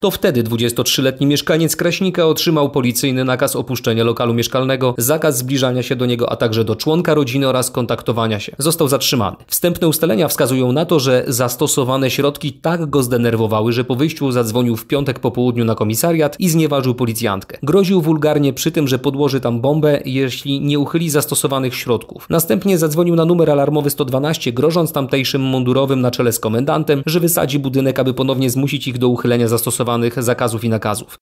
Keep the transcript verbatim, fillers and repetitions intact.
To wtedy dwudziestotrzyletni mieszkaniec Kraśnika otrzymał policyjny nakaz opuszczenia lokalu mieszkalnego, zakaz zbliżania się do niego, a także do członka rodziny oraz kontaktowania się. Został zatrzymany. Wstępne ustalenia wskazują na to, że zastosowane środki tak go zdenerwowały, że po wyjściu zadzwonił w piątek po południu na komisariat i znieważył policjantkę. Groził wulgarnie przy tym, że podłoży tam bombę, jeśli nie uchyli zastosowanych środków. Następnie zadzwonił na numer alarmowy sto dwanaście, grożąc tamtejszym mundurowym na czele z komendantem, że wysadzi budynek, aby ponownie zmusić ich do uchylenia zastosowanych zakazów i nakazów.